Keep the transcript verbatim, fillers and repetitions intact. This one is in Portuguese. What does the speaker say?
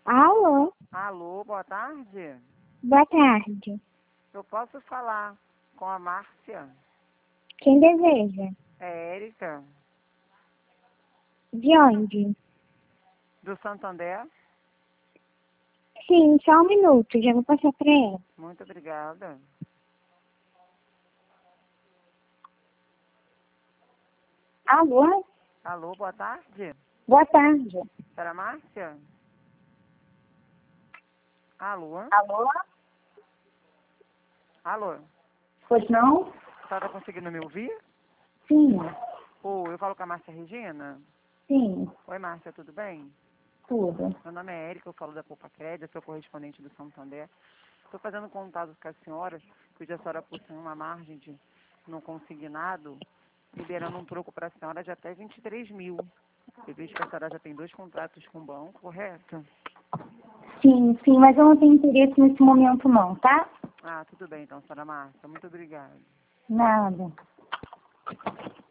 Alô, Alô, boa tarde. boa tarde. Eu posso falar com a Márcia? Quem deseja? É Érica, De onde? do Santander. Sim, só um minuto, já vou passar para ela. Muito obrigada. Alô, Alô, boa tarde. boa tarde. Para Márcia? Alô? Alô? Alô? Pois não? A senhora tá conseguindo me ouvir? Sim, Ou eu falo com a Márcia Regina? sim, Oi, Márcia, tudo bem? tudo. Meu nome é Érica, eu falo da Poupa Crédito, sou correspondente do Santander. Estou fazendo contato com a senhora, cuja a senhora possui uma margem de não consignado, liberando um troco para a senhora de até vinte e três mil. Eu vejo que a senhora já tem dois contratos com o banco, correto? Sim, sim, mas eu não tenho interesse nesse momento não, tá? Ah, tudo bem então, senhora Márcia. Muito obrigada. Nada.